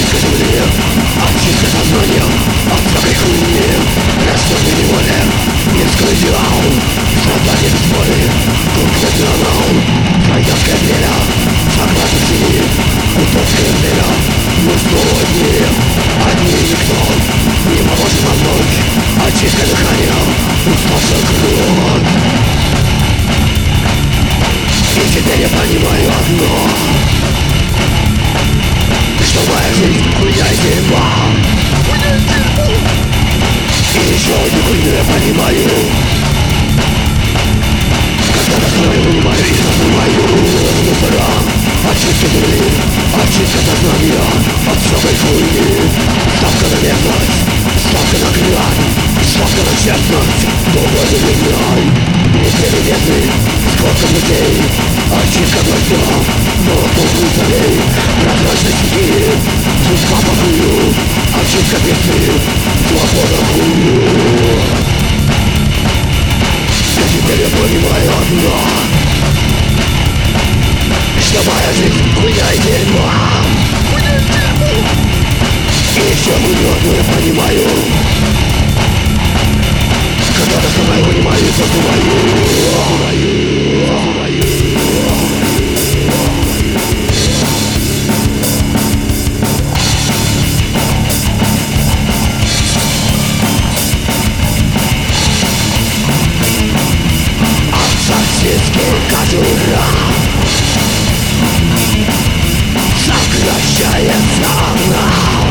Очистка земли, очистка сознания от всякой хуйни, растёртой неволи, мирской идеал, страдания без воли, конкретный анал, фрайдовская неля, согласно сини, утопская неля. Мы снова одни и никто, не поможет нам ночь, очистка дыхания, уставшая кровь. И теперь я понимаю одно, что моя жизнь хуйня и дерьмо. И еще одну хуйню я понимаю, когда доставаю, вынимаю и забываю мусора. Очистка земли, очистка сознания от всякой хуйни. Ставка на верность, ставка на грязь, ставка на честность, новая земляй. Неприметный, сколько людей, очистка дождя, молоток рыцарей, прозрачной стихии, судьба по хую, очистка песни, свобода хую. И теперь я понимаю одно, что моя жизнь хуйня и дерьмо. И еще хуйню одну я понимаю, когда доставаю, вынимаю и забываю. От сосиски кожура сокращается она,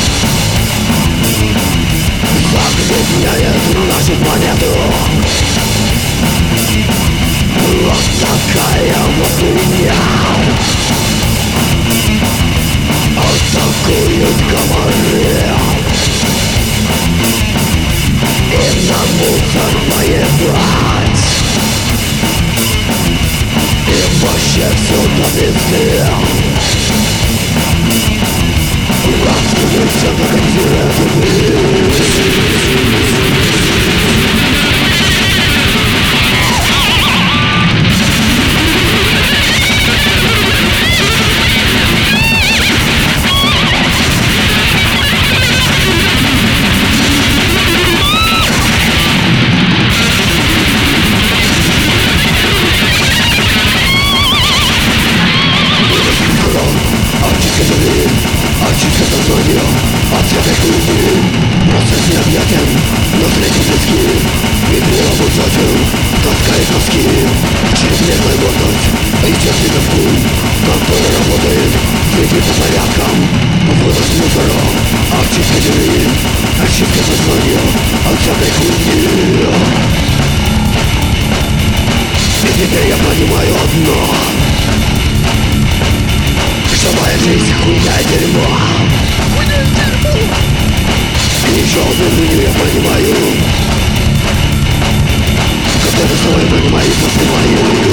загрязняет нашу планету. Вот такая вот хуйня, атакуют комары и на мусор поебать. И вообще все до пизды. Раскрылся на континенты. Очистка сознания от всякой хуйни. Процесс необъятен, но слишком близки. Ведь обучатель таскает носки. Через медную гордость идет себе в хуй. Контора работает, следит за порядком. Вынос мусора, очистка земли, очистка сознания от всякой хуйни. И теперь я понимаю одно, что моя жизнь хуйня и дерьмо. И еще одну хуйню я понимаю, когда доставаю, понимаю и забываю.